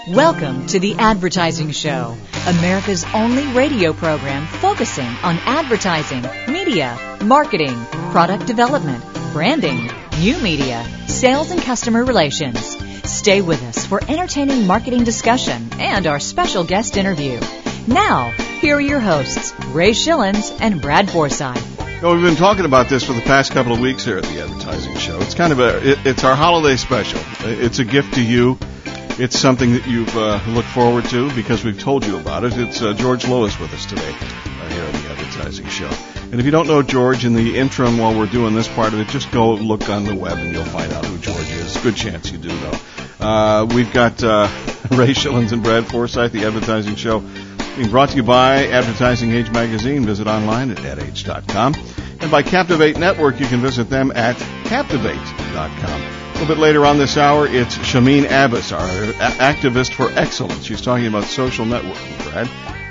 Welcome to The Advertising Show, America's only radio program focusing on advertising, media, marketing, product development, branding, new media, sales, and customer relations. Stay with us for entertaining marketing discussion and our special guest interview. Now, here are your hosts, Ray Schillens and Brad Forsythe. Well, we've been talking about this for the past couple of weeks here at The Advertising Show. It's kind of it's our holiday special. It's a gift to you. It's something that you've looked forward to because we've told you about it. It's George Lois with us today here on The Advertising Show. And if you don't know George, in the interim while we're doing this part of it, just go look on the web and you'll find out who George is. Good chance you do, though. We've got Ray Schillens and Brad Forsythe, The Advertising Show, being brought to you by Advertising Age Magazine. Visit online at adage.com. And by Captivate Network, you can visit them at captivate.com. A little bit later on this hour, it's Shameen Abbas, our activist for excellence. She's talking about social networking, Brad.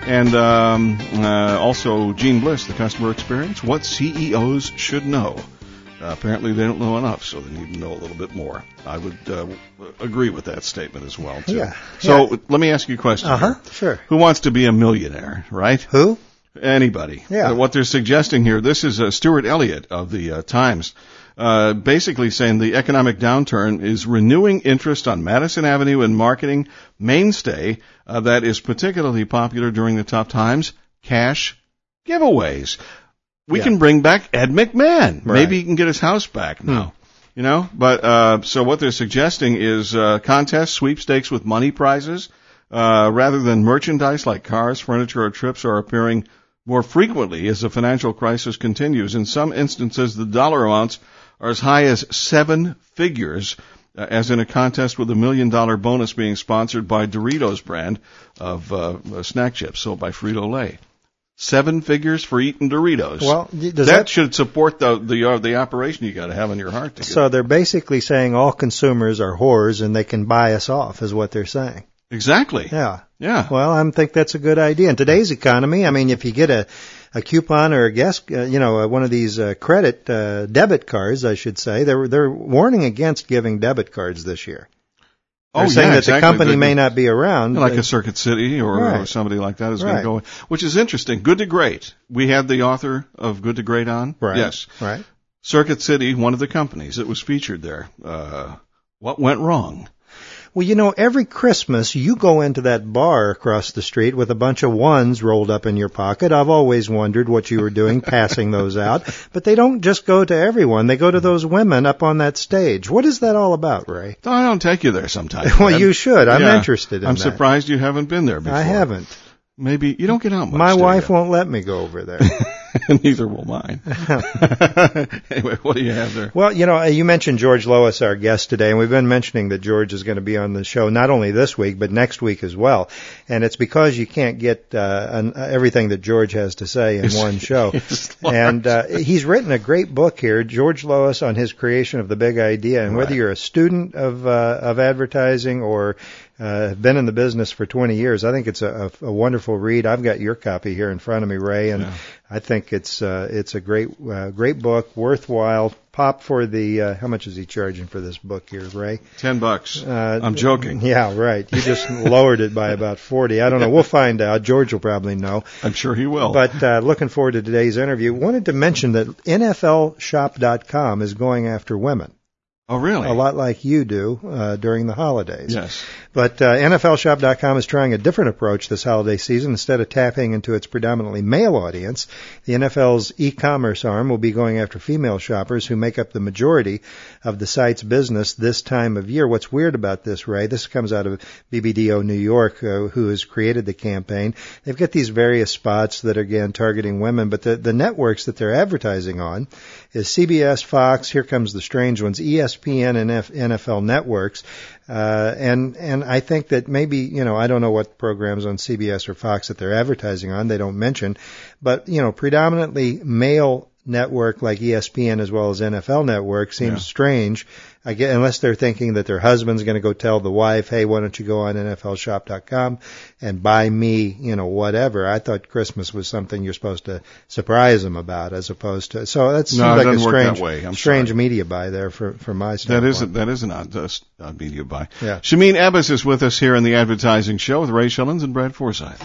And also Gene Bliss, the customer experience, what CEOs should know. Apparently they don't know enough, so they need to know a little bit more. I would agree with that statement as well, too. Yeah. So let me ask you a question. Sure. Who wants to be a millionaire, right? Who? Anybody. Yeah. What they're suggesting here, this is Stuart Elliott of the Times, basically saying the economic downturn is renewing interest on Madison Avenue and marketing mainstay that is particularly popular during the tough times, cash giveaways. We can bring back Ed McMahon. Right. Maybe he can get his house back now. You know, but so what they're suggesting is contests, sweepstakes with money prizes, rather than merchandise like cars, furniture, or trips are appearing more frequently as the financial crisis continues. In some instances, the dollar amounts are as high as 7 figures, as in a contest with $1 million bonus being sponsored by Doritos brand of snack chips sold by Frito-Lay. 7 figures for eating Doritos. Well, that should support the operation you got to have in your heart. So they're basically saying all consumers are whores and they can buy us off, is what they're saying. Exactly. Yeah. Yeah. Well, I think that's a good idea. In today's economy, I mean, if you get a coupon or a guest, one of these debit cards, I should say, they're warning against giving debit cards this year. They're saying that the company may not be around. Like a Circuit City or somebody like that is going to go, which is interesting. Good to Great. We had the author of Good to Great on. Right. Yes. Right. Circuit City, one of the companies that was featured there. What went wrong? Well, every Christmas you go into that bar across the street with a bunch of ones rolled up in your pocket. I've always wondered what you were doing passing those out. But they don't just go to everyone. They go to those women up on that stage. What is that all about, Ray? I don't take you there sometimes. Well, you should. I'm interested in that. I'm surprised you haven't been there before. I haven't. Maybe you don't get out much. My wife won't let me go over there. Neither will mine. Anyway, what do you have there? Well, you mentioned George Lois, our guest today, and we've been mentioning that George is going to be on the show not only this week, but next week as well. And it's because you can't get everything that George has to say in one show. And he's written a great book here, George Lois, on his creation of the big idea. And whether you're a student of advertising or have been in the business for 20 years, I think it's a wonderful read. I've got your copy here in front of me, Ray, and I think it's a great book, worthwhile. Pop for the how much is he charging for this book here, Ray? $10. I'm joking. Yeah, right. You just lowered it by about 40. I don't know. We'll find out. George will probably know. I'm sure he will. But looking forward to today's interview. Wanted to mention that NFLshop.com is going after women. Oh, really? A lot like you do during the holidays. Yes. But NFLshop.com is trying a different approach this holiday season. Instead of tapping into its predominantly male audience, the NFL's e-commerce arm will be going after female shoppers who make up the majority of the site's business this time of year. What's weird about this, Ray, this comes out of BBDO New York, who has created the campaign. They've got these various spots that are, again, targeting women, but the networks that they're advertising on is CBS, Fox, here comes the strange ones, ESPN and NFL networks. And I think that maybe, I don't know what programs on CBS or Fox that they're advertising on, they don't mention, but, predominantly male network like ESPN as well as NFL Network seems strange. Unless they're thinking that their husband's going to go tell the wife, hey, why don't you go on NFLshop.com and buy me, whatever. I thought Christmas was something you're supposed to surprise them about as opposed to, so that seems like a strange media buy there from my standpoint. That is an odd media buy. Yeah. Shameen Abbas is with us here on the Advertising Show with Ray Shillings and Brad Forsythe.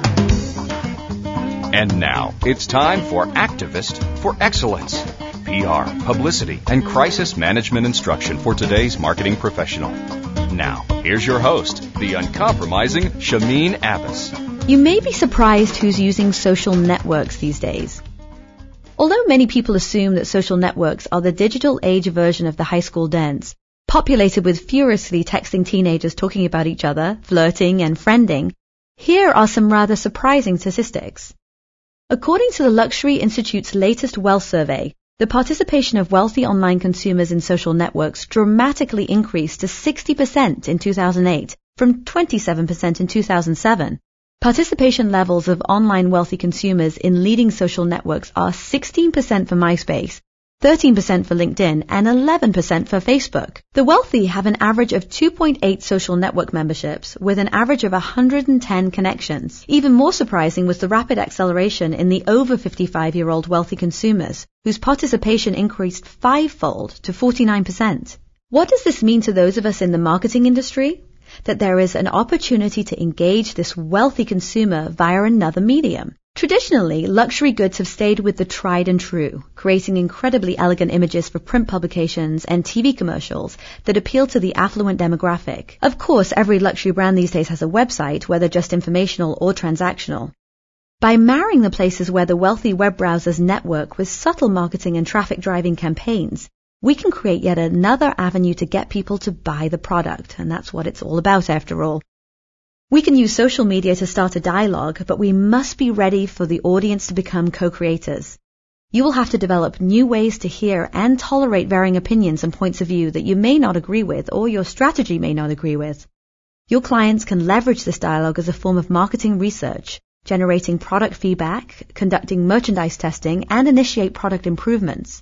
And now, it's time for Activist for Excellence. PR, publicity, and crisis management instruction for today's marketing professional. Now, here's your host, the uncompromising Shameen Abbas. You may be surprised who's using social networks these days. Although many people assume that social networks are the digital age version of the high school dance, populated with furiously texting teenagers talking about each other, flirting, and friending, here are some rather surprising statistics. According to the Luxury Institute's latest wealth survey, the participation of wealthy online consumers in social networks dramatically increased to 60% in 2008 from 27% in 2007. Participation levels of online wealthy consumers in leading social networks are 16% for MySpace, 13% for LinkedIn, and 11% for Facebook. The wealthy have an average of 2.8 social network memberships with an average of 110 connections. Even more surprising was the rapid acceleration in the over 55-year-old wealthy consumers, whose participation increased fivefold to 49%. What does this mean to those of us in the marketing industry? That there is an opportunity to engage this wealthy consumer via another medium. Traditionally, luxury goods have stayed with the tried and true, creating incredibly elegant images for print publications and TV commercials that appeal to the affluent demographic. Of course, every luxury brand these days has a website, whether just informational or transactional. By marrying the places where the wealthy web browsers network with subtle marketing and traffic-driving campaigns, we can create yet another avenue to get people to buy the product, and that's what it's all about after all. We can use social media to start a dialogue, but we must be ready for the audience to become co-creators. You will have to develop new ways to hear and tolerate varying opinions and points of view that you may not agree with or your strategy may not agree with. Your clients can leverage this dialogue as a form of marketing research, generating product feedback, conducting merchandise testing, and initiate product improvements.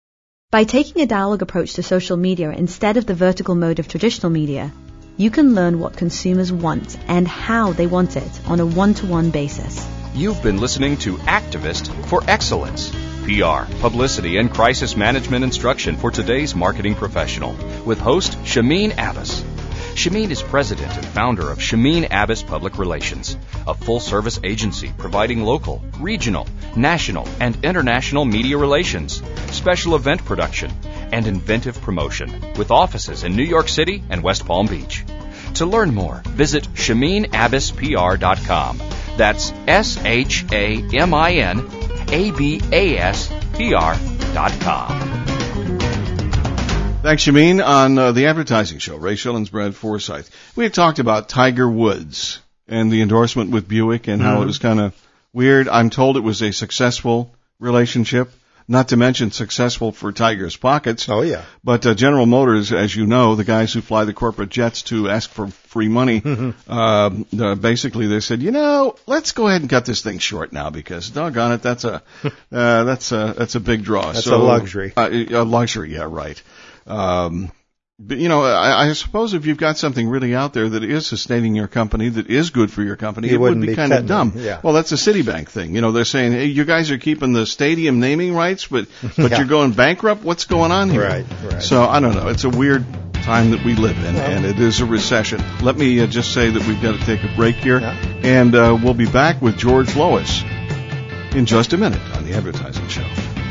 By taking a dialogue approach to social media instead of the vertical mode of traditional media, you can learn what consumers want and how they want it on a one-to-one basis. You've been listening to Activist for Excellence. PR, publicity, and crisis management instruction for today's marketing professional with host Shameen Abbas. Shameen is president and founder of Shameen Abbas Public Relations, a full-service agency providing local, regional, national, and international media relations, special event production, and inventive promotion, with offices in New York City and West Palm Beach. To learn more, visit ShameenAbbasPR.com. That's ShameenAbbasPR.com. Thanks, Shameen. On the Advertising Show, Ray Shillings, Brad Forsythe. We had talked about Tiger Woods and the endorsement with Buick and how it was kind of weird. I'm told it was a successful relationship, not to mention successful for Tiger's pockets. Oh, yeah. But General Motors, as you know, the guys who fly the corporate jets to ask for free money, basically they said, let's go ahead and cut this thing short now because, doggone it, that's a big draw. That's a luxury. A luxury, yeah, right. But, I suppose if you've got something really out there that is sustaining your company, that is good for your company, it would be kind of dumb. Yeah. Well, that's a Citibank thing. They're saying, hey, you guys are keeping the stadium naming rights, but you're going bankrupt. What's going on here? Right. So, I don't know. It's a weird time that we live in, and it is a recession. Let me just say that we've got to take a break here, and we'll be back with George Lois in just a minute on the Advertising Show.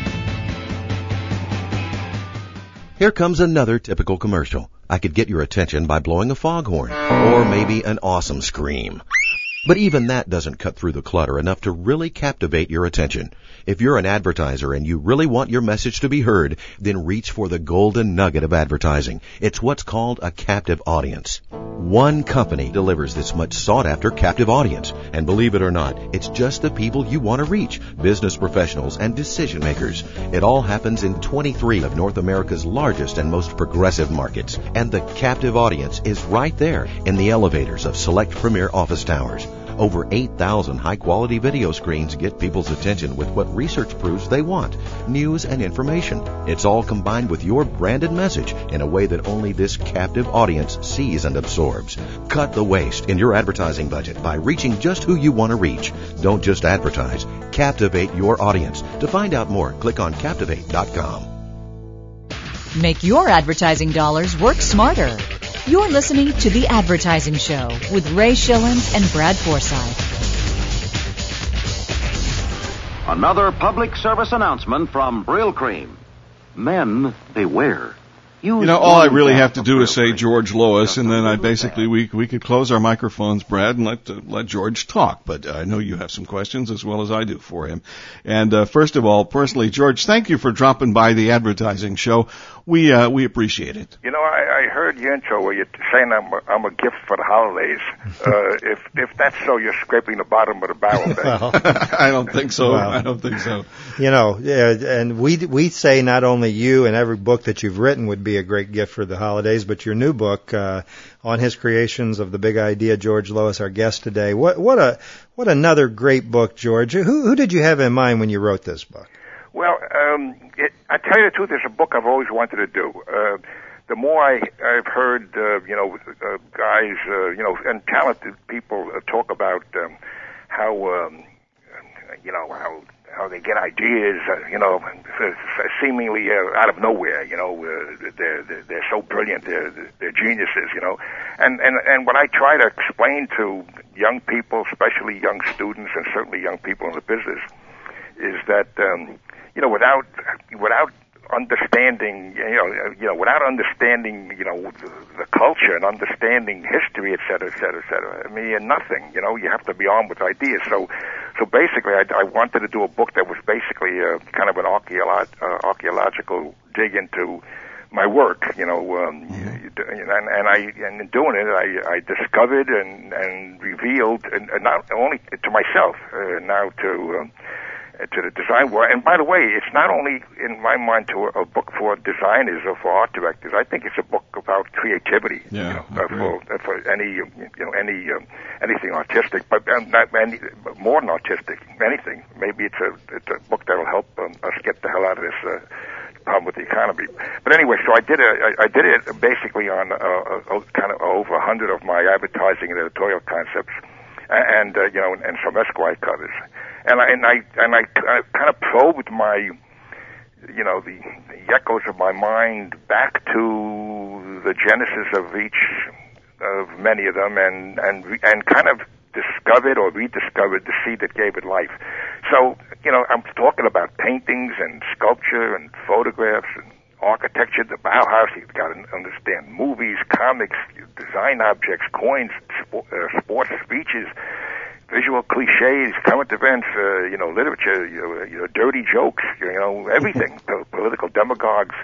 Here comes another typical commercial. I could get your attention by blowing a foghorn, or maybe an awesome scream. But even that doesn't cut through the clutter enough to really captivate your attention. If you're an advertiser and you really want your message to be heard, then reach for the golden nugget of advertising. It's what's called a captive audience. One company delivers this much sought-after captive audience. And believe it or not, it's just the people you want to reach, business professionals and decision makers. It all happens in 23 of North America's largest and most progressive markets. And the captive audience is right there in the elevators of select premier office towers. Over 8,000 high-quality video screens get people's attention with what research proves they want, news and information. It's all combined with your branded message in a way that only this captive audience sees and absorbs. Cut the waste in your advertising budget by reaching just who you want to reach. Don't just advertise. Captivate your audience. To find out more, click on Captivate.com. Make your advertising dollars work smarter. You're listening to The Advertising Show with Ray Schillens and Brad Forsythe. Another public service announcement from Brill Cream. Men, beware. You know, all I really have to do is say George Lois, and then we could close our microphones, Brad, and let George talk. But I know you have some questions as well as I do for him. And first of all, personally, George, thank you for dropping by the Advertising Show. We appreciate it. You know, I heard your intro where you're saying I'm a gift for the holidays. If that's so, you're scraping the bottom of the barrel. Well, I don't think so. Well, I don't think so. You know, and we say not only you and every book that you've written would be a great gift for the holidays, but your new book on his creations of the big idea, George Lois, our guest today. What another great book, George. Who did you have in mind when you wrote this book? Well, I tell you the truth, it's a book I've always wanted to do. The more I've heard, guys, and talented people talk about how they get ideas, seemingly out of nowhere. They're so brilliant, they're geniuses. And what I try to explain to young people, especially young students, and certainly young people in the business, is that without understanding, without understanding, the culture and understanding history, et cetera, et cetera, et cetera, I mean, you're nothing. You have to be armed with ideas. So basically, I wanted to do a book that was basically kind of an archaeological dig into my work, and in doing it, I discovered and revealed, and not only to myself, now to the design world. And by the way, it's not only in my mind a book for designers or for art directors. I think it's a book about creativity. For anything artistic, but more than artistic, anything. Maybe it's a book that'll help us get the hell out of this problem with the economy. But anyway, so I did it basically on kind of over 100 of my advertising and editorial concepts, and some Esquire covers. And I kind of probed my, the echoes of my mind back to the genesis of many of them, and kind of discovered or rediscovered the seed that gave it life. So, I'm talking about paintings and sculpture and photographs and architecture. The Bauhaus, you've got to understand movies, comics, design objects, coins, sports, speeches, visual cliches, current events, literature, dirty jokes, everything, political demagogues.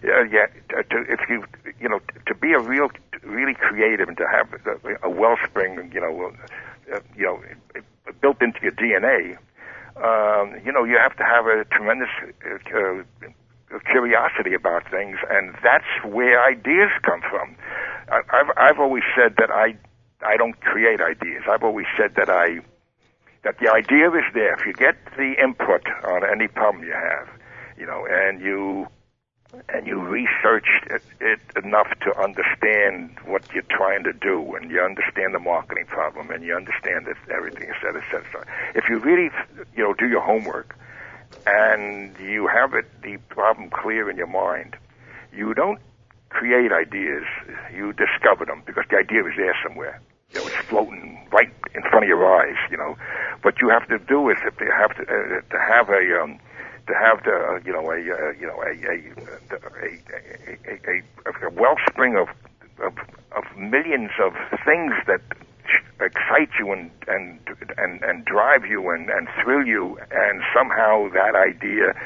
To be really creative and to have a wellspring, built into your DNA, you have to have a tremendous curiosity about things, and that's where ideas come from. I've always said that I don't create ideas. I've always said that the idea is there. If you get the input on any problem you have, and you research it enough to understand what you're trying to do, and you understand the marketing problem, and you understand everything, et cetera, et cetera. If you really, do your homework, and you have the problem clear in your mind, you don't create ideas, you discover them, because the idea is there somewhere. It's floating right in front of your eyes, What you have to do is if you have to have a wellspring of millions of things that excite you and drive you and thrill you, and somehow that idea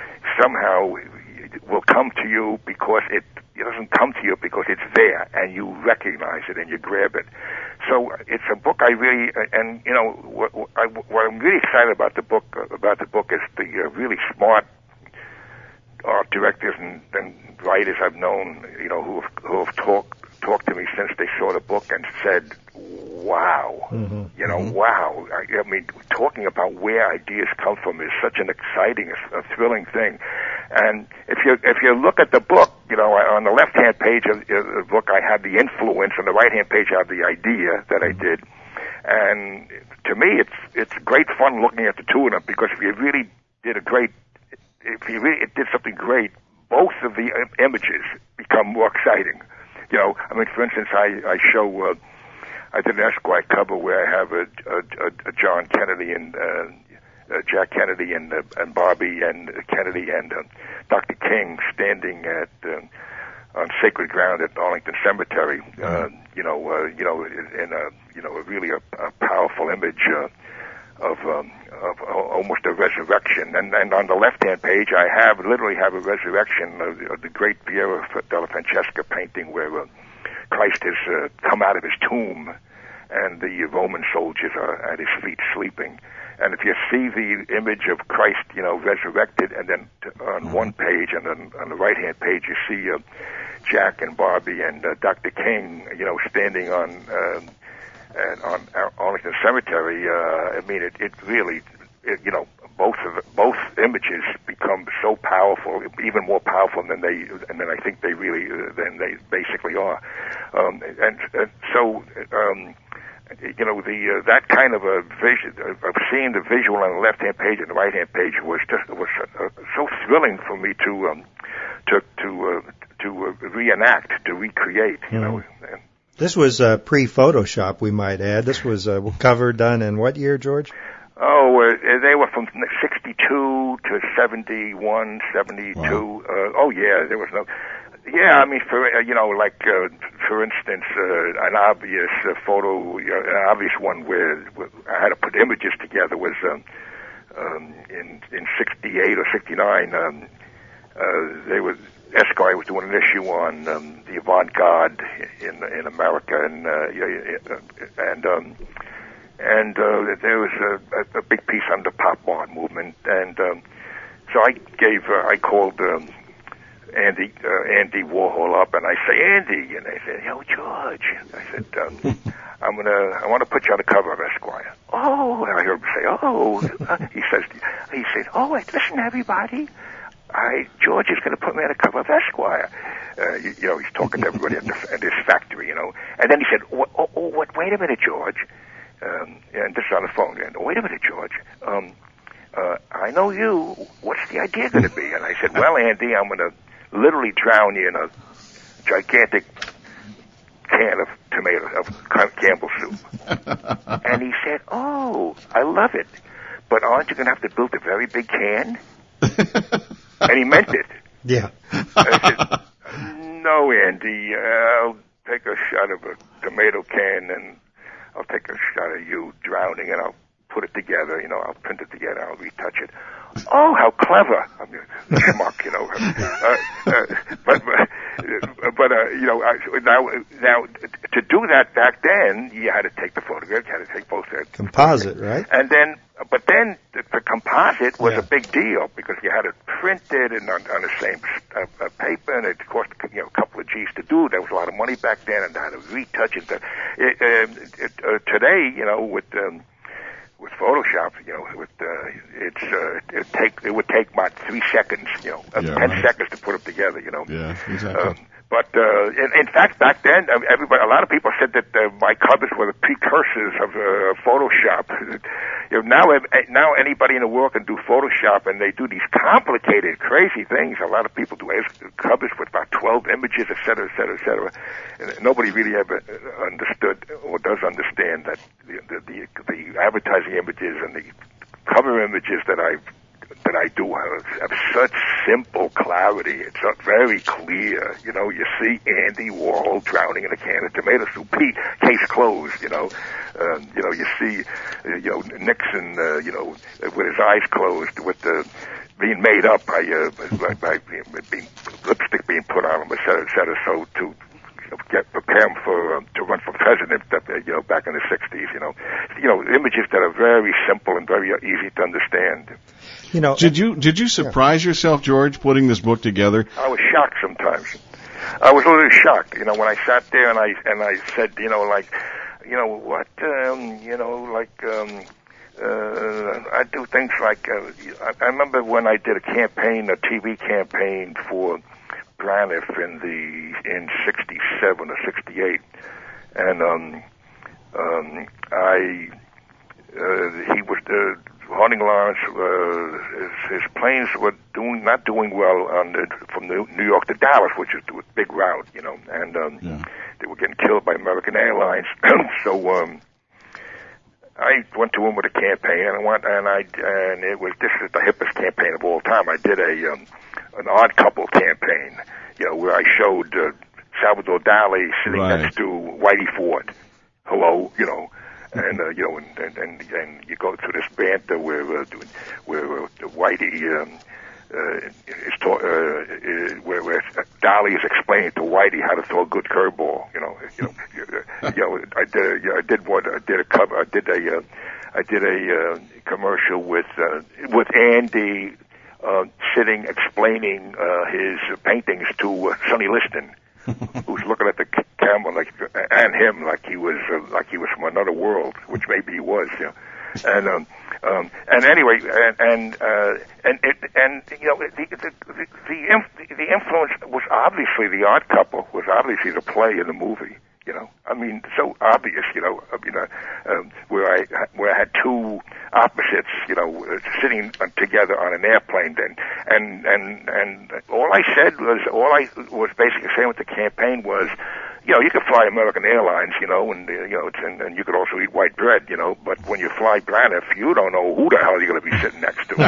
will come to you because it doesn't come to you because it's there and you recognize it and you grab it. So it's a book I really, and what I'm really excited about the book is the really smart art directors and writers I've known, who have talked to me since they saw the book and said, wow. You know, wow. I mean, talking about where ideas come from is such an exciting, a thrilling thing. And if you look at the book, you know, on the left-hand page of the book, I have the influence, on the right-hand page, I have the idea that I did. And to me, it's great fun looking at the two of them, because if you really did did something great, both of the images become more exciting. You know, I mean, for instance, I show, I did an Esquire cover where I have a John Kennedy and Jack Kennedy and Barbie and Kennedy and Dr. King standing on sacred ground at Arlington Cemetery. In a really a powerful image of almost a resurrection. And on the left-hand page, I literally have a resurrection of the great Piero della Francesca painting where Christ has come out of his tomb and the Roman soldiers are at his feet sleeping. And if you see the image of Christ, you know, resurrected, and then on one page, and then on the right-hand page, you see Jack and Barbie and Dr. King, you know, standing on Arlington Cemetery. I mean, it really, you know, both images become so powerful, even more powerful than I think they really than they basically are. You know, that kind of a vision of seeing the visual on the left-hand page and the right-hand page was so thrilling for me to reenact, to recreate. You know. This was pre-Photoshop, we might add. This was a cover done in what year, George? Oh, they were from 62 to 71, 72. There was no. Yeah, I mean, for instance, an obvious photo, an obvious one where I had to put images together was in 68 or 69. Esquire was doing an issue on the avant-garde in America, and there was a big piece on the pop art movement, and so I called Andy Warhol up, and I say, Andy, and I said, yo, George, I said, I want to put you on the cover of Esquire. Oh, and I heard him say, oh, he said, oh, listen, everybody, George is going to put me on the cover of Esquire. You know, he's talking to everybody at this factory, you know, and then he said, wait a minute, George, and this is on the phone, and wait a minute, George, I know you, what's the idea going to be? And I said, well, Andy, I'm going to literally drown you in a gigantic can of Campbell soup. And he said, oh, I love it, but aren't you going to have to build a very big can? And he meant it. Yeah. I said, no, Andy, I'll take a shot of a tomato can, and I'll take a shot of you drowning, and I'll put it together, you know, I'll print it together, I'll retouch it. Oh, how clever! I mean, schmuck, you know. But you know, now to do that back then, you had to take the photograph, you had to take both sides. Composite, right? And then, but then the composite was a big deal because you had to print it and on the same paper, and it cost a couple of G's to do. There was a lot of money back then, and I had to retouch it. Today, you know, with Photoshop, you know, it would take about 3 seconds, you know, 10 seconds to put them together, you know. Yeah, exactly. But in fact, back then, a lot of people said that my covers were the precursors of Photoshop. You know, now anybody in the world can do Photoshop, and they do these complicated, crazy things. A lot of people do covers with about 12 images, et cetera, et cetera, et cetera. And nobody really ever understood or does understand that the advertising images and the cover images that I do have such simple clarity. It's very clear. You know, you see Andy Warhol drowning in a can of tomato soup, case closed. You know, you see, Nixon, with his eyes closed, with being made up by lipstick being put on him, et cetera, so to prepare him to run for president, back in the 60s, images that are very simple and very easy to understand. Did you surprise yourself, George, putting this book together? I was shocked sometimes. I was a little shocked, when I sat there and I said, what, I do things like, I remember when I did a TV campaign for Braniff in 67 or 68, and he was Harding Lawrence. His planes were not doing well from New York to Dallas, which is a big route, and they were getting killed by American Airlines. So I went to him with a campaign, and this is the hippest campaign of all time. I did an Odd Couple campaign, where I showed Salvador Dali sitting next to Whitey Ford. Hello, and you go through this banter where Whitey where Dali is explaining to Whitey how to throw a good curveball. I did a commercial with Andy sitting explaining his paintings to Sonny Liston, who's looking at the camera like he was from another world, which maybe he was, and anyway, the influence was obviously The Odd Couple, was obviously the play in the movie. So obvious, where I had two opposites, sitting together on an airplane then. And all I was basically saying with the campaign was, you could fly American Airlines, and you could also eat white bread, but when you fly Braniff, you don't know who the hell you're going to be sitting next to,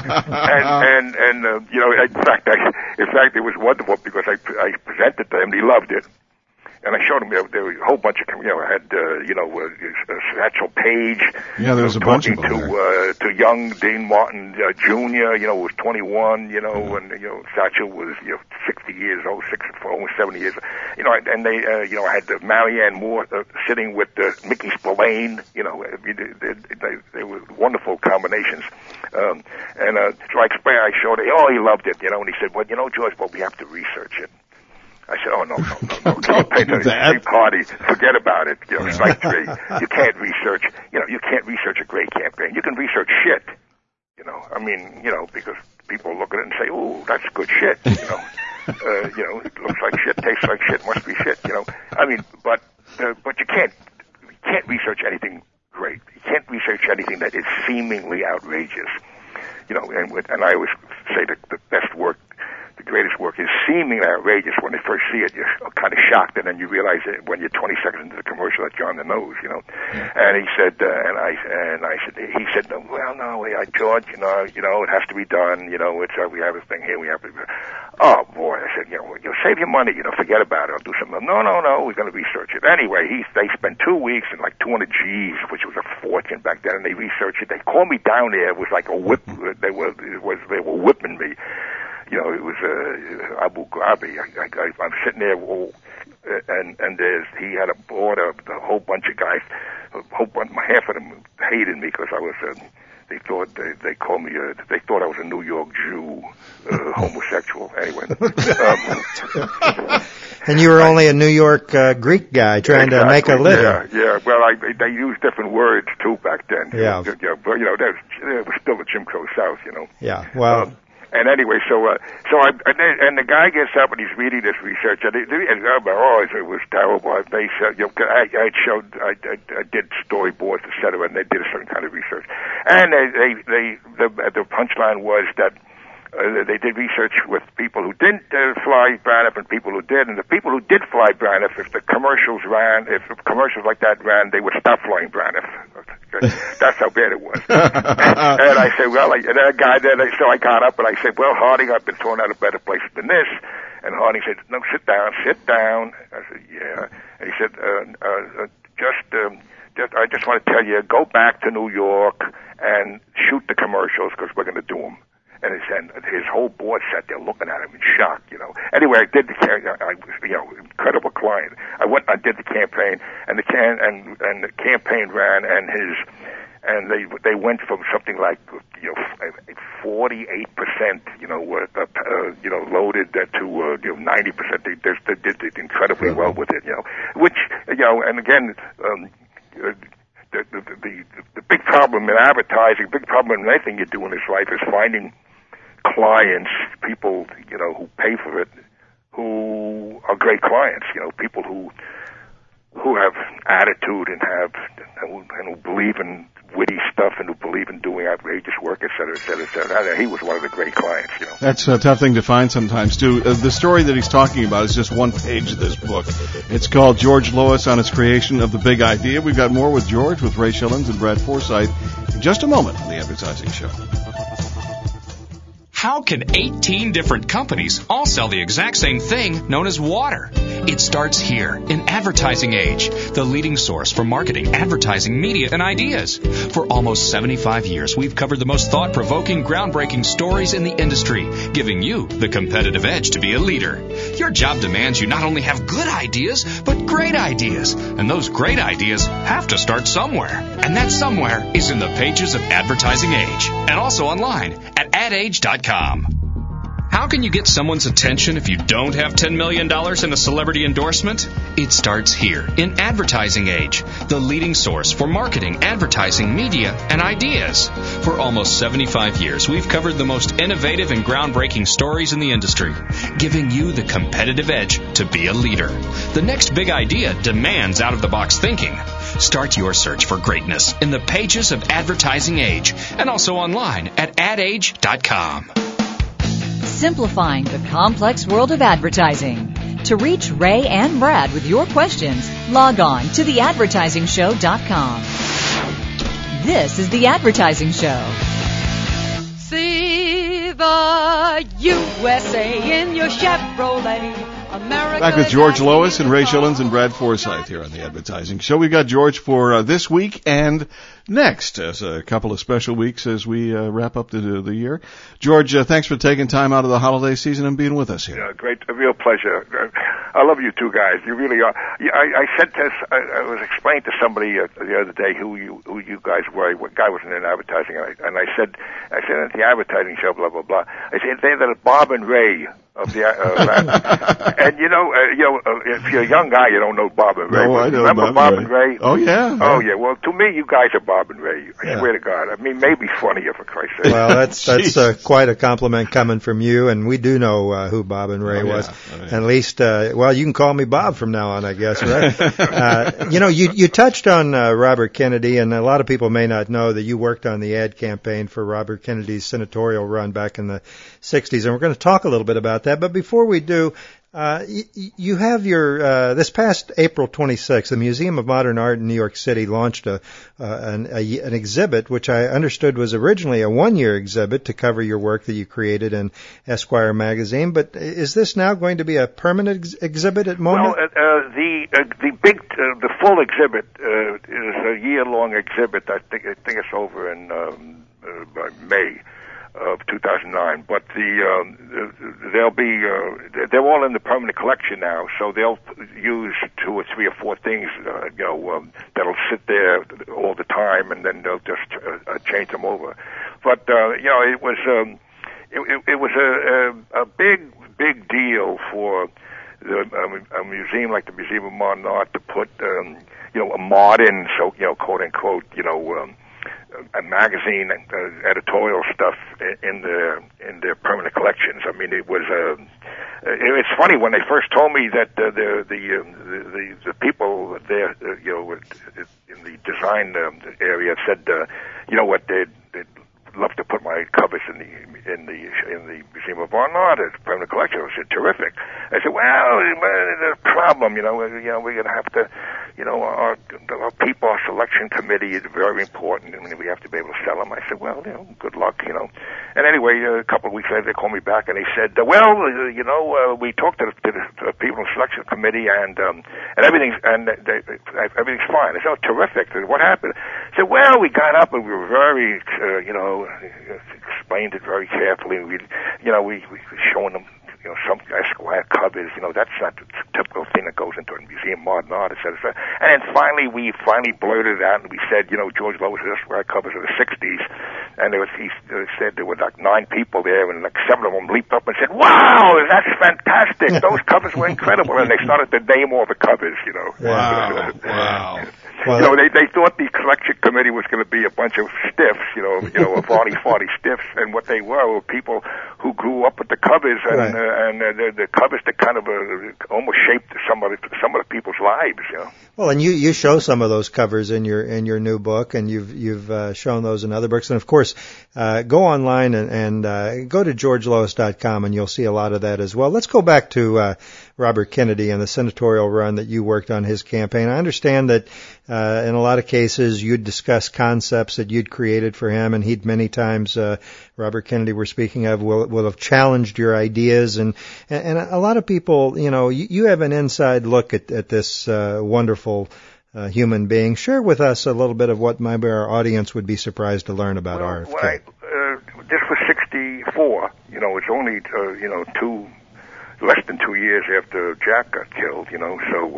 in fact, it was wonderful because I presented to him, he loved it. And I showed him there was a whole bunch of, I had, Satchel Paige. Yeah, there was a bunch of them to young Dean Martin Jr., who was 21, and, Satchel was, 60 years old, almost 70 years, and they, I had Marianne Moore sitting with Mickey Spillane, they were wonderful combinations. So I explained, I showed him, he loved it, and he said, well, George, but we have to research it. I said, no. Campaign party, forget about it. Strike three. You can't research, you can't research a great campaign. You can research shit, because people look at it and say, ooh, that's good shit, it looks like shit, tastes like shit, must be shit, but you can't research anything great. You can't research anything that is seemingly outrageous, and I always say that the best work, the greatest work is seemingly outrageous. When they first see it, you're kind of shocked, and then you realize it when you're 20 seconds into the commercial that you're on the nose, And he said, he said, well, no, George, it has to be done, it's, we have a thing here, we have to. Oh boy, I said, save your money, forget about it. I'll do something. No, we're going to research it. Anyway, they spent 2 weeks and like 200 G's, which was a fortune back then, and they researched it. They called me down there. It was like a whip. They were whipping me. It was Abu Ghraib. I'm sitting there, and he had bought a whole bunch of guys. Half of them hated me because I was. They thought they called me. They thought I was a New York Jew, homosexual. Anyway. And you were only a New York Greek guy trying to make a living. Yeah. Well, they used different words too back then. Yeah. But there was still the Jim Crow South. Yeah. Well. And anyway, and the guy gets up and he's reading this research, and it was terrible. They said, I did storyboards, etc., and they did a certain kind of research, and the punchline was that they did research with people who didn't fly Braniff and people who did, and the people who did fly Braniff, if commercials like that ran, they would stop flying Braniff. That's how bad it was. And I said, so I got up and I said, well, Harding, I've been thrown out of better places than this. And Harding said, no, sit down. I said, yeah. And he said, I just want to tell you, go back to New York and shoot the commercials because we're going to do them. And his whole board sat there looking at him in shock, Anyway, I did incredible client. I did the campaign, and the campaign ran, and they went from something like 48%, loaded to 90%. they did incredibly well with it, which, and again, the big problem in advertising, big problem in anything you do in this life is finding clients, people, who pay for it, who are great clients, people who have attitude and who believe in witty stuff and who believe in doing outrageous work, et cetera, et cetera, et cetera. He was one of the great clients, That's a tough thing to find sometimes, too. The story that he's talking about is just one page of this book. It's called George Lois on his creation of the big idea. We've got more with George, with Ray Schillens and Brad Forsythe in just a moment on the Advertising Show. How can 18 different companies all sell the exact same thing known as water? It starts here in Advertising Age, the leading source for marketing, advertising, media, and ideas. For almost 75 years, we've covered the most thought-provoking, groundbreaking stories in the industry, giving you the competitive edge to be a leader. Your job demands you not only have good ideas, but great ideas. And those great ideas have to start somewhere. And that somewhere is in the pages of Advertising Age, and also online at adage.com. How can you get someone's attention if you don't have $10 million in a celebrity endorsement? It starts here in Advertising Age, the leading source for marketing, advertising, media, and ideas. For almost 75 years, we've covered the most innovative and groundbreaking stories in the industry, giving you the competitive edge to be a leader. The next big idea demands out-of-the-box thinking. Start your search for greatness in the pages of Advertising Age and also online at adage.com. Simplifying the complex world of advertising. To reach Ray and Brad with your questions, log on to theadvertisingshow.com. This is The Advertising Show. See the USA in your Chevrolet. America. Back with George Lois and Ray Schillens and Brad Forsythe here on the Advertising Show. We've got George for this week and next, as a couple of special weeks as we wrap up the year. George, thanks for taking time out of the holiday season and being with us here. Yeah, great, a real pleasure. I love you two guys. You really are. I said this. I was explaining to somebody the other day who you guys were. What guy was in advertising, and I said at the Advertising Show, blah blah blah. I said they're the Bob and Ray of the and if you're a young guy, you don't know Bob and Ray. No, I know Remember Bob and Ray? Oh yeah. Oh yeah. Well, to me, you guys are Bob and Ray. I swear to God. I mean, maybe funnier for Christ's sake. Well, that's quite a compliment coming from you, and we do know who Bob and Ray was. At least, you can call me Bob from now on, I guess, right? You touched on Robert Kennedy, and a lot of people may not know that you worked on the ad campaign for Robert Kennedy's senatorial run back in the 60s, and we're going to talk a little bit about that. But before we do, you have your this past April 26th, the Museum of Modern Art in New York City launched an exhibit, which I understood was originally a one-year exhibit to cover your work that you created in Esquire magazine. But is this now going to be a permanent exhibit at MoMA? Well, the full exhibit is a year-long exhibit. I think it's over in by May of 2009, but they'll be they're all in the permanent collection now, so they'll use 2 or 3 or 4 things that'll sit there all the time, and then they'll just change them over. But it was a big deal for a museum like the Museum of Modern Art to put a modern, so quote unquote, a magazine editorial stuff in their permanent collections. I mean, it was it's funny when they first told me that the people there in the design area said they'd love to put my covers in the Museum of Modern Art as permanent collection. I said, terrific. I said, well, there's a problem. We're going to have to. Our people, our selection committee is very important, and we have to be able to sell them. I said, well, good luck, And anyway, a couple of weeks later, they called me back, and they said, we talked to the people in the selection committee, and everything's everything's fine. I said, oh, terrific. I said, what happened? I said, well, we got up, and we were very, explained it very carefully. We showing them. Some Esquire covers, that's not the typical thing that goes into a Museum of Modern Art, et cetera. And then we finally blurted it out, and we said, George Lois' Esquire covers of the 60s, and he said there were like 9 people there, and like 7 of them leaped up and said, "Wow, that's fantastic! Those covers were incredible!" And they started to name all the covers, you know. Wow, wow. Well, you know, they thought the collection committee was going to be a bunch of stiffs, you know, a farty stiffs, and what they were people who grew up with the covers, and the covers that kind of almost shaped some of the people's lives, you know. Well, and you show some of those covers in your new book, and you've shown those in other books, and of course, go online and go to georgelois.com, and you'll see a lot of that as well. Let's go back to Robert Kennedy and the senatorial run that you worked on his campaign. I understand that in a lot of cases you'd discuss concepts that you'd created for him, and he'd many times, Robert Kennedy we're speaking of, will have challenged your ideas, and a lot of people, you know, you have an inside look at this wonderful human being. Share with us a little bit of what maybe our audience would be surprised to learn about RFK. This was 1964. You know, it's only less than 2 years after Jack got killed. You know, so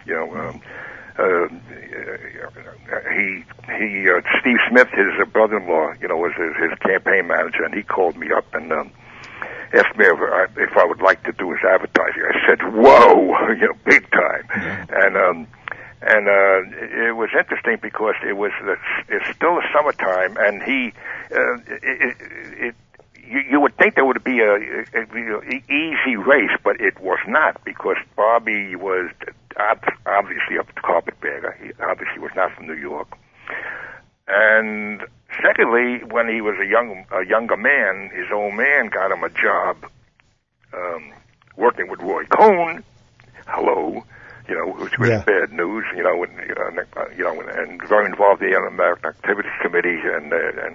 Steve Smith, his brother-in-law, you know, was his campaign manager, and he called me up and asked me if I would like to do his advertising. I said, "Whoa, you know, big time." And it was interesting because it's still the summertime, and you would think there would be a easy race, but it was not, because Bobby was obviously a carpetbagger. He obviously was not from New York. And secondly, when he was a younger man, his old man got him a job working with Roy Cohn. Hello. You know, which was bad news. You know, and very involved in the American Activities Committee, and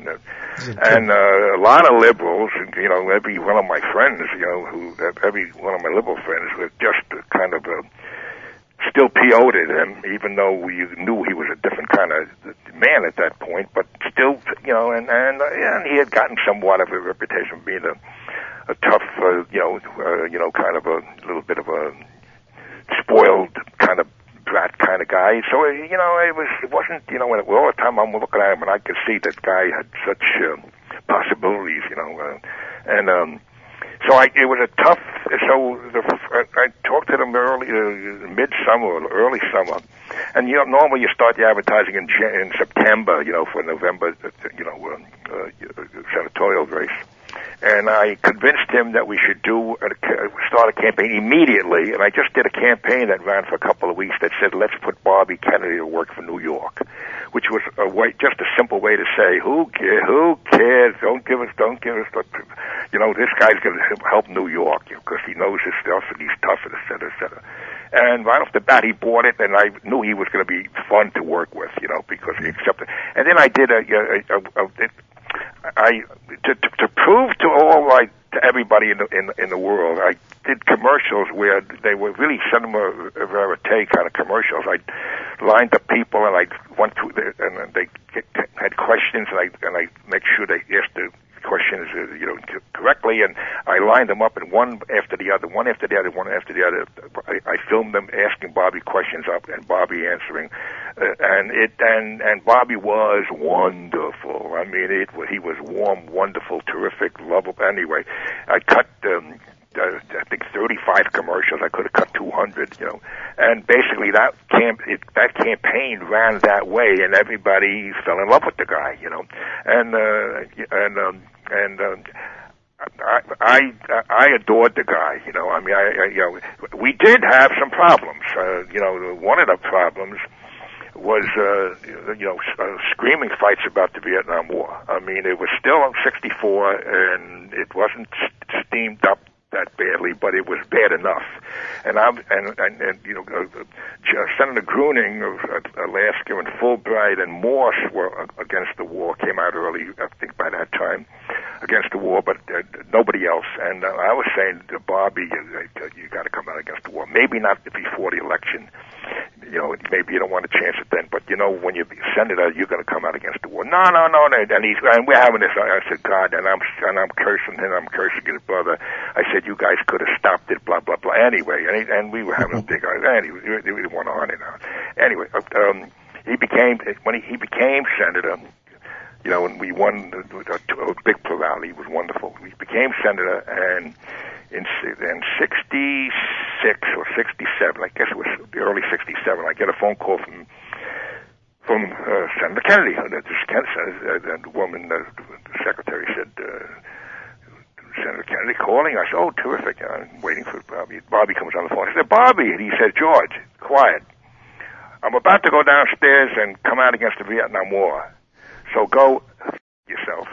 a lot of liberals. And, you know, every one of my friends, you know, every one of my liberal friends was just kind of still PO'd at him, even though we knew he was a different kind of man at that point. But still, you know, and he had gotten somewhat of a reputation for being a tough, kind of a little bit of a spoiled kind of brat kind of guy. So, you know, it wasn't, you know, all the time I'm looking at him, and I could see that guy had such possibilities, you know, so it was a tough. So I talked to them midsummer or early summer, and you know, normally you start the advertising in September, you know, for November, senatorial race. And I convinced him that we should start a campaign immediately. And I just did a campaign that ran for a couple of weeks that said, "Let's put Bobby Kennedy to work for New York," which was just a simple way to say, who cares? Don't give us. You know, this guy's going to help New York because he knows his stuff and he's tough, et cetera, et cetera. And right off the bat, he bought it, and I knew he was going to be fun to work with, you know, because he accepted. And then I did to prove to everybody in the world, I did commercials where they were really cinema verite kind of commercials. I lined up people, and I went through and they had questions, and I make sure they asked the questions, correctly, and I lined them up, and one after the other. I filmed them asking Bobby questions up, and Bobby answering, and Bobby was wonderful. I mean, he was warm, wonderful, terrific, lovable. Anyway, I cut I think 35 commercials. I could have cut 200, you know. And basically that campaign ran that way, and everybody fell in love with the guy, you know. I adored the guy, you know. I mean, we did have some problems. One of the problems was, screaming fights about the Vietnam War. I mean, it was still on 64, and it wasn't steamed up that badly, but it was bad enough. And Senator Gruening of Alaska and Fulbright and Morse were against the war, came out early, I think by that time, against the war, but nobody else. And I was saying to Bobby, you got to come out against the war. Maybe not before the election. You know, maybe you don't want to chance it then, but you know, when you're senator, you're going to come out against the war. No. And we're having this. I said, God, and I'm cursing him. I'm cursing his brother. I said, you guys could have stopped it. Blah blah blah. Anyway, and we were having a big. Anyway, we went on and on. Anyway, when he became senator, and we won a big plurality. It was wonderful. We became senator, and in 66 or 67, I guess it was the early 67, I get a phone call from Senator Kennedy. The woman, the secretary said, Senator Kennedy calling. I said, oh, terrific. I'm waiting for Bobby. Bobby comes on the phone. I said, Bobby. And he said, George, quiet. I'm about to go downstairs and come out against the Vietnam War. So go yourself.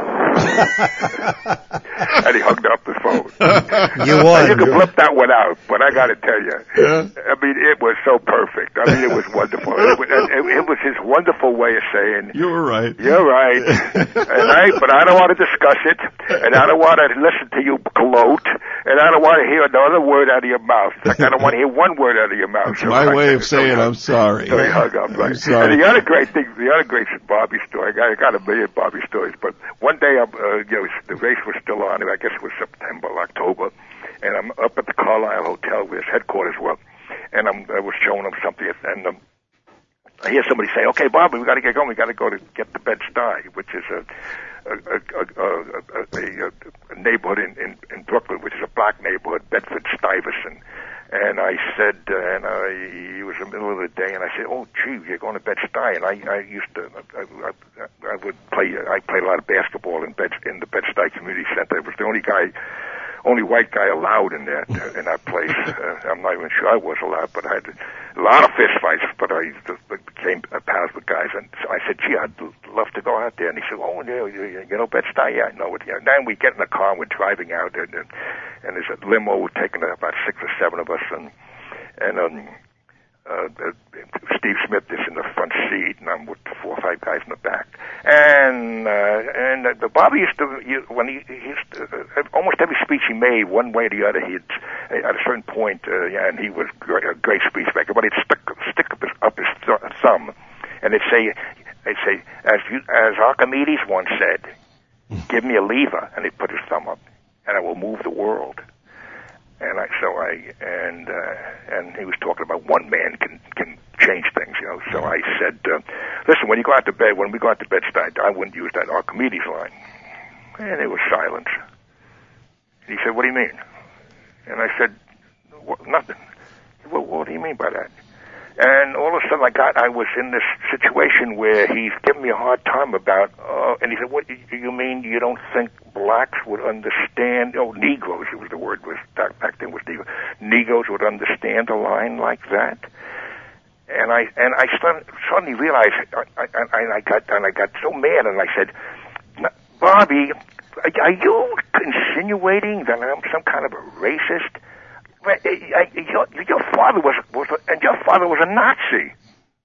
And he hung up the phone. You won. You can flip that one out, but I got to tell you, I mean, it was so perfect. I mean, it was wonderful. It was his wonderful way of saying, "You were right. You're right." But I don't want to discuss it, and I don't want to listen to you gloat, and I don't want to hear another word out of your mouth. In fact, I don't want to hear one word out of your mouth. It's my way of saying I'm sorry. So he hung up. Right? I'm sorry. And the other great Bobby story. I got a million Bobby stories, but one day, the race was still on. I guess it was September, October, and I'm up at the Carlisle Hotel where his headquarters were, and I was showing him something, and I hear somebody say, "Okay, Bobby, we got to get going. We got to go to get the Bed-Stuy, which is a neighborhood in Brooklyn, which is a black neighborhood, Bedford-Stuyvesant." And I said, it was the middle of the day, and I said, "Oh, gee, you're going to Bed-Stuy." And I used to, I played a lot of basketball in the Bed-Stuy Community Center. It was the only white guy allowed in that place. I'm not even sure I was allowed, but I had a lot of fist fights, but I became pals with guys. And so I said, "Gee, I'd love to go out there." And he said, "Oh, you know Bed-Stuy? Yeah, I know it." And then we get in the car and we're driving out, and there's a limo taking about 6 or 7 of us, and Steve Smith is in the front seat, and I'm with 4 or 5 guys in the back. And the Bobby used to, when he used to, almost every speech he made, one way or the other, at a certain point, and he was a great speech maker, but he'd stick up his thumb, and they'd say, as Archimedes once said, "Give me a lever," and he'd put his thumb up, and I will move the world. And he was talking about one man can change things, So I said, listen, when we go out to Bed-Stuy, I wouldn't use that Archimedes line. And there was silence. He said, "What do you mean?" And I said, "Nothing." What do you mean by that? And all of a sudden I was in this situation where he's giving me a hard time about, and he said, "What, you mean you don't think blacks would understand, Negroes," it was the word, back then was Negro, "Negroes would understand a line like that?" And I suddenly realized, I got so mad, and I said, "Bobby, are you insinuating that I'm some kind of a racist? Your father was a Nazi."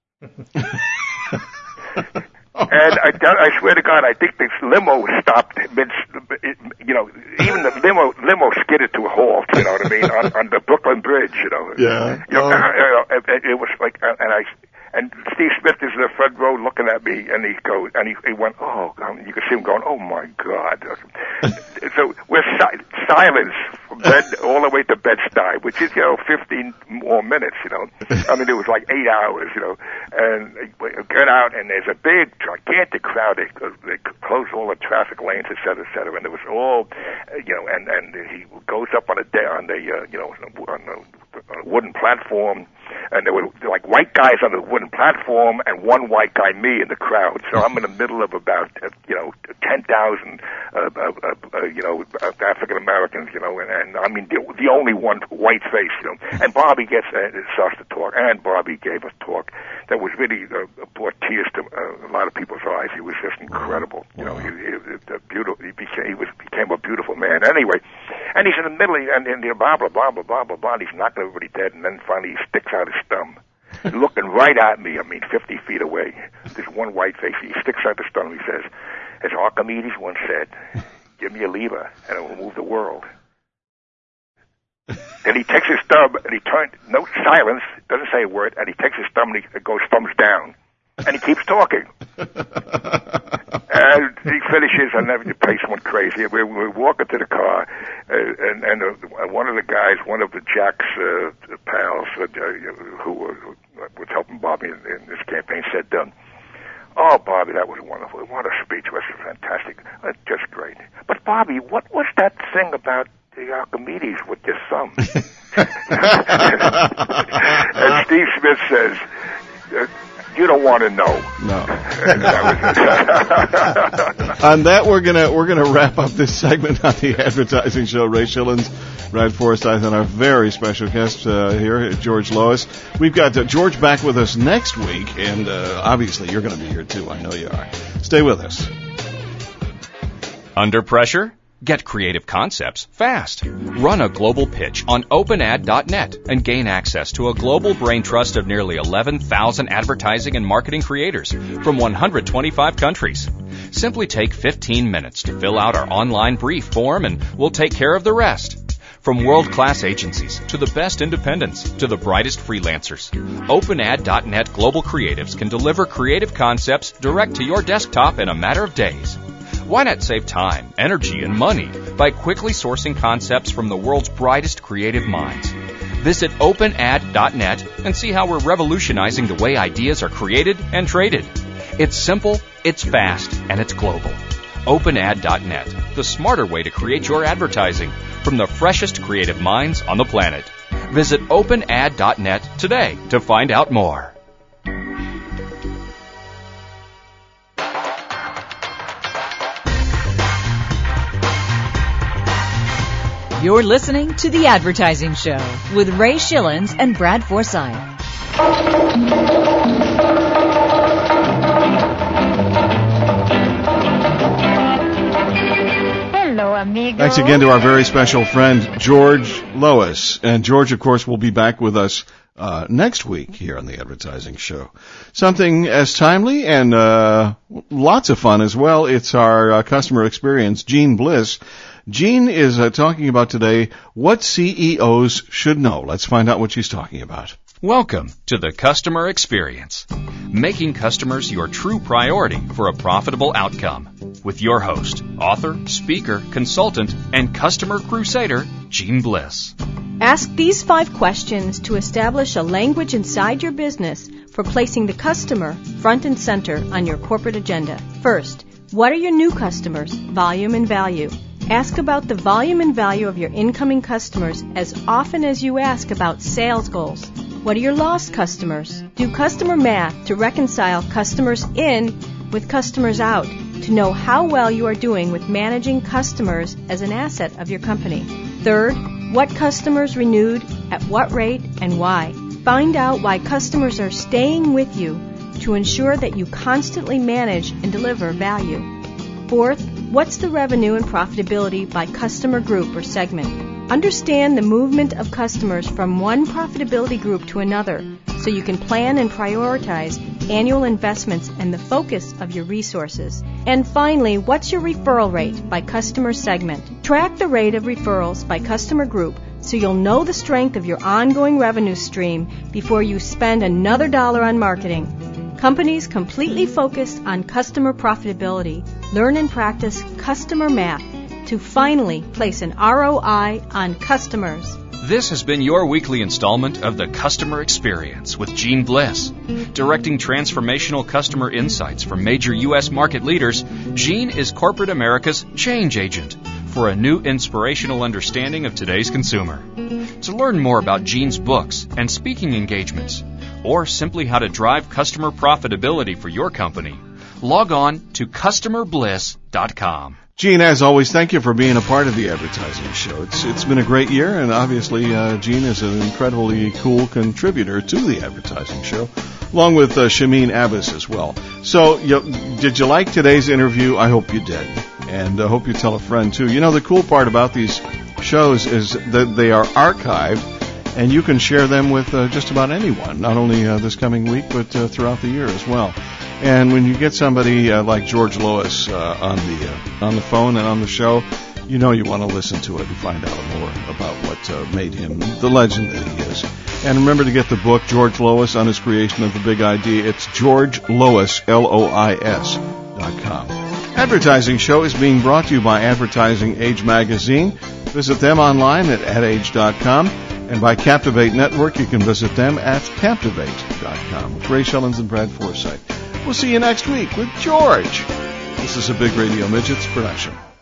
And I swear to God, I think this limo stopped even the limo skidded to a halt, you know what I mean, on the Brooklyn Bridge, Yeah. It was like, and Steve Smith is in the front row looking at me, and he went, "Oh," you could see him going, "Oh my God." So we're silence from bed all the way to Bed-Stuy, which is 15 more minutes, I mean, it was like 8 hours, and we get out, and there's a big gigantic crowd. They closed all the traffic lanes, et cetera, and it was all, and he goes up on a wooden platform, and there were like white guys on the wooden platform and one white guy, me, in the crowd. So I'm in the middle of about 10,000 African Americans, and I mean the only one white face, And Bobby starts to talk, and Bobby gave a talk that was really brought tears to a lot of people's eyes. He was just incredible, He became a beautiful man. Anyway, and he's in the middle, and blah blah blah blah blah blah blah. And he's knocking everybody dead, and then finally he sticks out his thumb, looking right at me. I mean, 50 feet away. There's one white face. He sticks out his thumb. He says, "As Archimedes once said, give me a lever, and it will move the world." Then he takes his thumb, and he turns, no silence, doesn't say a word, and he takes his thumb, and he goes thumbs down. And he keeps talking. And he finishes, and then the place went crazy. We're walking to the car, and one of the guys, one of the Jack's pals who was helping Bobby in this campaign, said, Oh, Bobby, that was wonderful. What a speech. It was fantastic. Just great. But, Bobby, what was that thing about the Archimedes with your thumb? And Steve Smith says, you don't want to know. No. On that, we're gonna wrap up this segment on the advertising show. Ray Schillens, Brad Forsythe, and our very special guest here, George Lois. We've got George back with us next week, and obviously you're going to be here too. I know you are. Stay with us. Under pressure? Get creative concepts fast. Run a global pitch on openad.net and gain access to a global brain trust of nearly 11,000 advertising and marketing creators from 125 countries. Simply take 15 minutes to fill out our online brief form and we'll take care of the rest. From world-class agencies to the best independents to the brightest freelancers, openad.net global creatives can deliver creative concepts direct to your desktop in a matter of days. Why not save time, energy, and money by quickly sourcing concepts from the world's brightest creative minds? Visit openad.net and see how we're revolutionizing the way ideas are created and traded. It's simple, it's fast, and it's global. Openad.net, the smarter way to create your advertising from the freshest creative minds on the planet. Visit openad.net today to find out more. You're listening to The Advertising Show with Ray Schillens and Brad Forsythe. Hello, amigo. Thanks again to our very special friend, George Lois. And George, of course, will be back with us next week here on The Advertising Show. Something as timely and lots of fun as well. It's our customer experience, Jean Bliss. Jean is talking about today what CEOs should know. Let's find out what she's talking about. Welcome to the customer experience, making customers your true priority for a profitable outcome. With your host, author, speaker, consultant, and customer crusader, Jean Bliss. Ask these 5 questions to establish a language inside your business for placing the customer front and center on your corporate agenda. First, what are your new customers' volume and value? Ask about the volume and value of your incoming customers as often as you ask about sales goals. What are your lost customers? Do customer math to reconcile customers in with customers out to know how well you are doing with managing customers as an asset of your company. Third, what customers renewed, at what rate, and why. Find out why customers are staying with you to ensure that you constantly manage and deliver value. Fourth, what's the revenue and profitability by customer group or segment? Understand the movement of customers from one profitability group to another so you can plan and prioritize annual investments and the focus of your resources. And finally, what's your referral rate by customer segment? Track the rate of referrals by customer group so you'll know the strength of your ongoing revenue stream before you spend another dollar on marketing. Companies completely focused on customer profitability learn and practice customer math to finally place an ROI on customers. This has been your weekly installment of the Customer Experience with Jean Bliss. Directing transformational customer insights for major U.S. market leaders, Jean is corporate America's change agent for a new inspirational understanding of today's consumer. To learn more about Jean's books and speaking engagements, or simply how to drive customer profitability for your company, log on to customerbliss.com. Jean, as always, thank you for being a part of the advertising show. It's been a great year, and obviously Jean is an incredibly cool contributor to the advertising show, along with Shameen Abbas as well. So, did you like today's interview? I hope you did, and I hope you tell a friend, too. You know, the cool part about these shows is that they are archived, and you can share them with just about anyone, not only this coming week, but throughout the year as well. And when you get somebody like George Lois on the phone and on the show, you know you want to listen to it and find out more about what made him the legend that he is. And remember to get the book, George Lois on his creation of the big idea. It's GeorgeLois, LOIS.com. Advertising Show is being brought to you by Advertising Age Magazine. Visit them online at adage.com. And by Captivate Network, you can visit them at captivate.com. With Ray Schillens and Brad Forsythe. We'll see you next week with George. This is a Big Radio Midgets production.